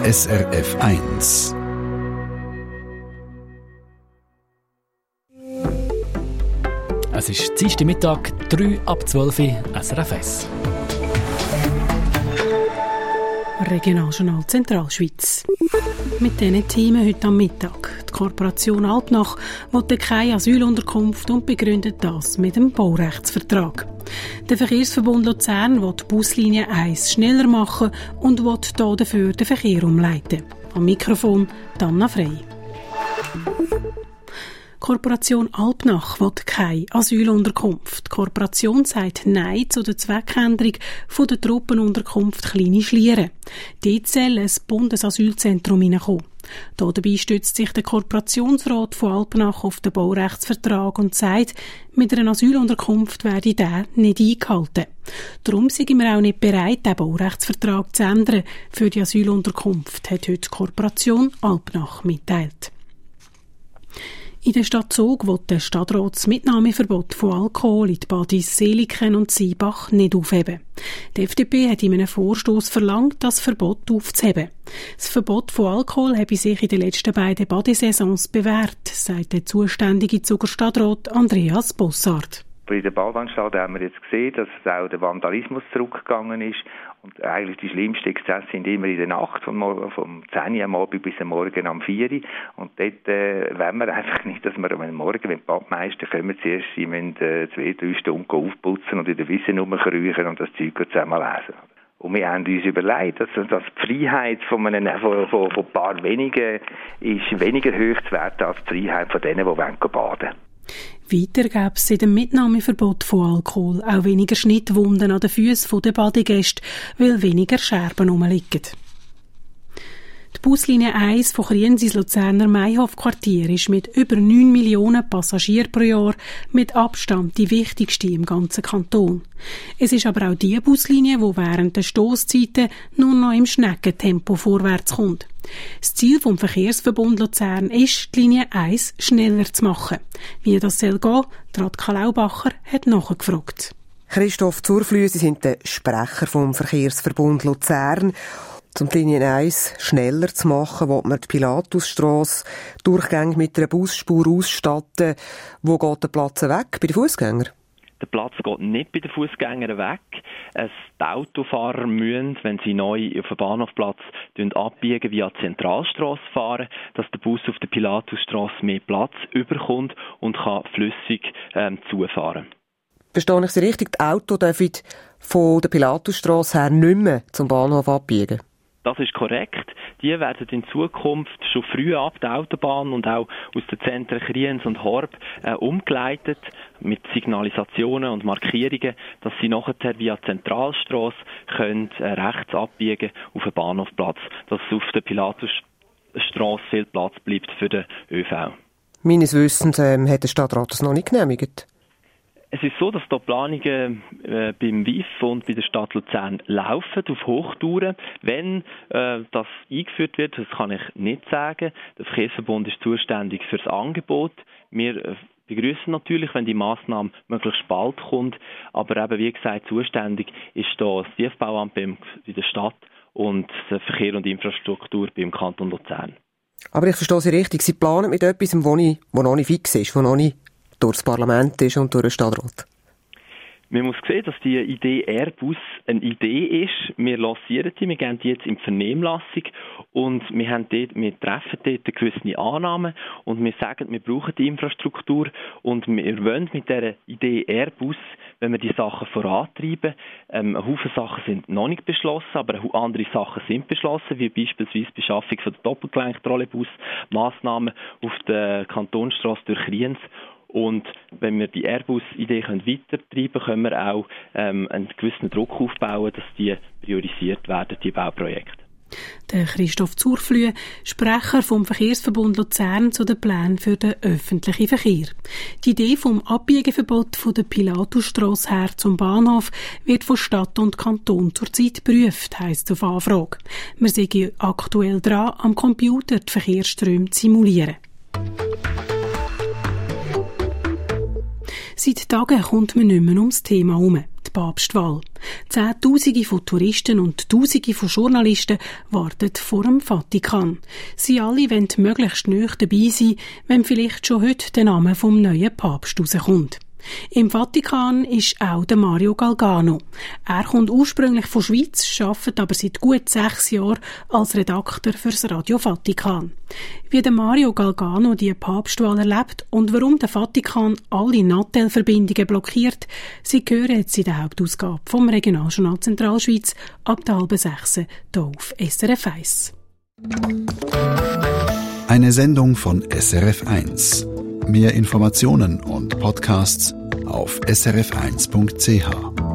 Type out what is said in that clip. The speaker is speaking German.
SRF 1. Es ist Dienstagmittag, 3:12 SRF 1. Regionaljournal Zentralschweiz. Mit diesen Themen heute am Mittag. Die Korporation Alpnach will keine Asylunterkunft und begründet das mit dem Baurechtsvertrag. Der Verkehrsverbund Luzern will die Buslinie 1 schneller machen und will dafür den Verkehr umleiten. Am Mikrofon Anna Frey. Die Korporation Alpnach will keine Asylunterkunft. Die Korporation sagt Nein zu der Zweckänderung der Truppenunterkunft Kleine Schlieren. Dort soll ein Bundesasylzentrum hineinkommen. Dabei stützt sich der Korporationsrat von Alpnach auf den Baurechtsvertrag und sagt, mit einer Asylunterkunft werde der nicht eingehalten. Darum sind wir auch nicht bereit, den Baurechtsvertrag zu ändern für die Asylunterkunft, hat heute die Korporation Alpnach mitteilt. In der Stadt Zug will der Stadtrat das Mitnahmeverbot von Alkohol in die Badis Seligen und Seebach nicht aufheben. Die FDP hat in einem Vorstoss verlangt, das Verbot aufzuheben. Das Verbot von Alkohol habe sich in den letzten beiden Badesaisons bewährt, sagt der zuständige Zuger Stadtrat Andreas Bossard. Bei der Badanstalt haben wir jetzt gesehen, dass auch der Vandalismus zurückgegangen ist. Und eigentlich die schlimmsten Exzesse sind immer in der Nacht, vom 10 Uhr am Abend bis am Morgen am 4 Uhr. Und dort wollen wir einfach nicht, dass wir am Morgen, wenn die Badmeister kommen, zuerst sie müssen 2-3 Stunden aufputzen und in der Wiese rumkriechen und das Zeug zusammen lesen. Und wir haben uns überlegt, dass die Freiheit von ein paar wenigen ist weniger hoch zu werten als die Freiheit von denen, die baden wollen. Weiter gäbe es in dem Mitnahmeverbot von Alkohol auch weniger Schnittwunden an den Füßen der Badegäste, weil weniger Scherben rumliegen. Die Buslinie 1 von Kriens ins Luzerner Mayhof-Quartier ist mit über 9 Millionen Passagieren pro Jahr mit Abstand die wichtigste im ganzen Kanton. Es ist aber auch die Buslinie, die während der Stosszeiten nur noch im Schneckentempo vorwärts kommt. Das Ziel vom Verkehrsverbund Luzern ist, die Linie 1 schneller zu machen. Wie das soll gehen, Radka Laubacher hat nachgefragt. Christoph Zurflüh, Sie sind der Sprecher vom Verkehrsverbund Luzern. Um die Linie 1 schneller zu machen, will man die Pilatusstrasse durchgängig mit einer Busspur ausstatten. Wo geht der Platz weg? Bei den Fußgängern? Der Platz geht nicht bei den Fußgängern weg. Die Autofahrer müssen, wenn sie neu auf den Bahnhofplatz abbiegen, via die Zentralstrasse fahren, dass der Bus auf der Pilatusstrasse mehr Platz überkommt und kann flüssig zufahren. Verstehe ich Sie richtig? Die Autos dürfen von der Pilatusstrasse her nicht mehr zum Bahnhof abbiegen? Das ist korrekt. Die werden in Zukunft schon früh ab der Autobahn und auch aus den Zentren Kriens und Horb umgeleitet mit Signalisationen und Markierungen, dass sie nachher via Zentralstrasse können rechts abbiegen auf den Bahnhofplatz, dass auf der Pilatusstrasse viel Platz bleibt für den ÖV. Meines Wissens hat der Stadtrat das noch nicht genehmigt. Es ist so, dass die Planungen beim WIF und bei der Stadt Luzern laufen, auf Hochtouren. Wenn das eingeführt wird, das kann ich nicht sagen. Der Verkehrsverbund ist zuständig für das Angebot. Wir begrüßen natürlich, wenn die Massnahme möglichst bald kommt. Aber eben, wie gesagt, zuständig ist da das Tiefbauamt bei der Stadt und Verkehr und Infrastruktur beim Kanton Luzern. Aber ich verstehe Sie richtig. Sie planen mit etwas, das noch nicht fix ist, das noch nicht durch das Parlament ist und durch den Stadtrat? Man muss sehen, dass die Idee Airbus eine Idee ist. Wir lancieren die, wir gehen die jetzt in die Vernehmlassung und wir treffen dort eine gewisse Annahmen und wir sagen, wir brauchen die Infrastruktur und wir wollen mit dieser Idee Airbus, wenn wir die Sachen vorantreiben, ein Haufen Sachen sind noch nicht beschlossen, aber andere Sachen sind beschlossen, wie beispielsweise die Beschaffung von der Doppelgelenk-Trolleybus, Massnahmen auf der Kantonsstrasse durch Kriens. Und wenn wir die Airbus-Idee weitertreiben können wir auch einen gewissen Druck aufbauen, dass die priorisiert werden, die Bauprojekte. Der Christoph Zurflüh, Sprecher vom Verkehrsverbund Luzern zu den Plänen für den öffentlichen Verkehr. Die Idee vom Abbiegeverbot von der Pilatusstrasse her zum Bahnhof wird von Stadt und Kanton zurzeit geprüft, heisst es auf Anfrage. Wir sind aktuell dran, am Computer die Verkehrsströme zu simulieren. Seit Tagen kommt man nicht mehr ums Thema herum. die Papstwahl. Zehntausende von Touristen und Tausende von Journalisten warten vor dem Vatikan. Sie alle wollen möglichst nahe dabei sein, wenn vielleicht schon heute der Name vom neuen Papst rauskommt. Im Vatikan ist auch der Mario Galgano. Er kommt ursprünglich von Schweiz, arbeitet aber seit gut 6 Jahren als Redakteur fürs Radio Vatikan. Wie der Mario Galgano die Papstwahl erlebt und warum der Vatikan alle Nattel-Verbindungen blockiert, Sie hören jetzt in der Hauptausgabe vom Regionaljournal Zentralschweiz ab 5:30 hier auf SRF 1. Eine Sendung von SRF 1. Mehr Informationen und Podcasts auf srf1.ch.